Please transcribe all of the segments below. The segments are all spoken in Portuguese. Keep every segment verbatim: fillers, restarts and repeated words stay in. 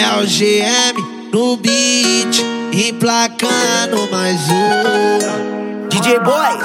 É o G M no beat, emplacando mais um. D J Boy.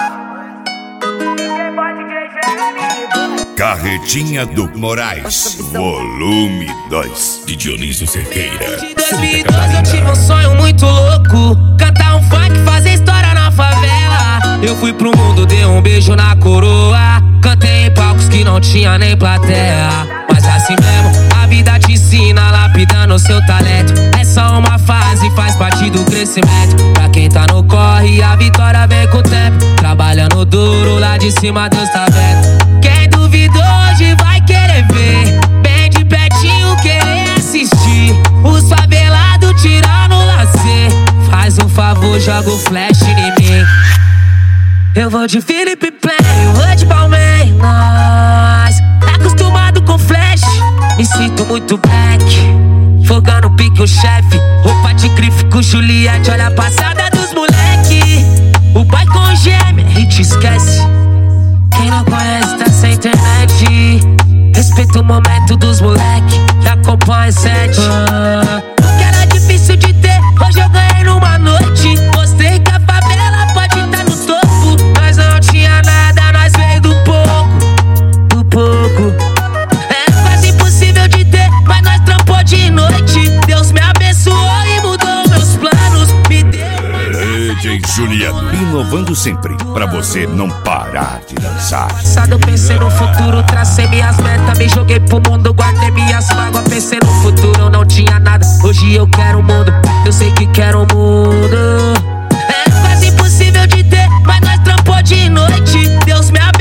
Carretinha do Moraes, volume dois, de Dionísio Cerqueira. Em dois mil e doze eu tive um sonho muito louco, cantar um funk, fazer história na favela. Eu fui pro mundo, dei um beijo na coroa, cantei em palcos que não tinha nem plateia. Mas assim mesmo, a vida te ensina, lapidando seu talento. É só uma fase, faz parte do crescimento. Pra quem tá no corre, a vitória vem com o tempo. Trabalhando duro, lá de cima Deus tá vendo. Quem duvidou hoje vai querer ver, bem de pertinho querer assistir os favelados tirando o lazer. Faz um favor, joga o flash em mim. Eu vou de Felipe Play, eu vou de Palmeiras. Acostumado com flash, me sinto muito black. Fogando pique o chefe, roupa de grife com Juliette. Olha a passada dos moleque, o pai com gêmea e te esquece. Quem não conhece tá sem internet. Respeita o momento dos moleque, que acompanha sete. ah, O que era difícil de ter, hoje eu ganhei numa noite. Mostrei que a favela pode estar no topo. Nós não tinha nada, nós veio do pouco, do pouco. É quase impossível de ter, mas nós trampou de noite. Deus me abençoou e mudou meus planos, me deu. D J Juliano, inovando sempre, pra você não parar de dançar. Passado eu pensei no futuro, tracei minhas metas, me joguei pro mundo, guardei minhas mágoas. Pensei no futuro, eu não tinha nada, hoje eu quero o mundo, eu sei que quero o mundo. É quase impossível de ter, mas nós trampou de noite. Deus me abençoou